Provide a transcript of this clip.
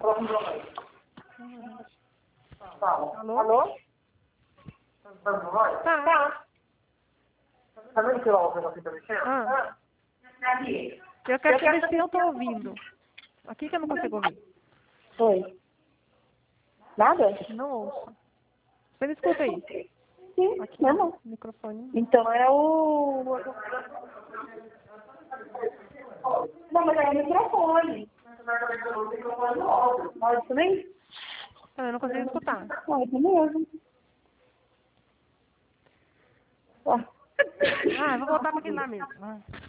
Alô? Alô? Tá. Tá vendo que lá o negócio tá mexendo? Ah. Eu quero saber se eu tô ouvindo. Aqui que eu não consigo ouvir. Oi. Nada? Não ouço. Você me escuta aí. Sim, Aqui não, no não. microfone. Então é o... Não, mas é o microfone. Olha, isso nem... Eu não consigo escutar. Olha, isso mesmo. Ó. Ah, eu vou voltar pra aquele lá mesmo. Ah.